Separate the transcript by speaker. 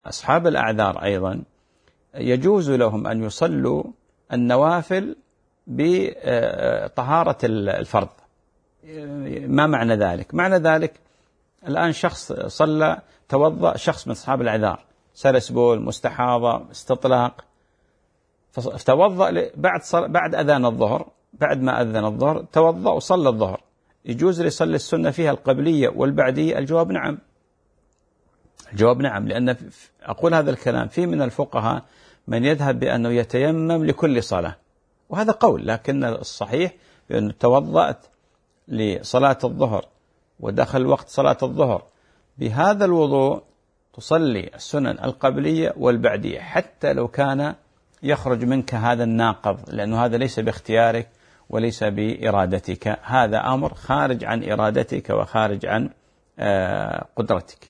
Speaker 1: أصحاب الأعذار أيضا يجوز لهم أن يصلوا النوافل بطهارة الفرض. ما معنى ذلك؟ معنى ذلك الآن شخص صلى توضأ، شخص من أصحاب الأعذار، سلسبول، مستحاضة، استطلاق، فتوضأ بعد أذان الظهر، بعد ما أذن الظهر توضأ وصلى الظهر، يجوز يصلي السنة فيها القبلية والبعدية؟ الجواب نعم. الجواب نعم، لأن أقول هذا الكلام في من الفقهاء من يذهب بأنه يتيمم لكل صلاة، وهذا قول، لكن الصحيح بأنه توضأت لصلاة الظهر ودخل وقت صلاة الظهر بهذا الوضوء تصلي السنن القبلية والبعدية، حتى لو كان يخرج منك هذا الناقض، لأنه هذا ليس باختيارك وليس بإرادتك، هذا أمر خارج عن إرادتك وخارج عن قدرتك.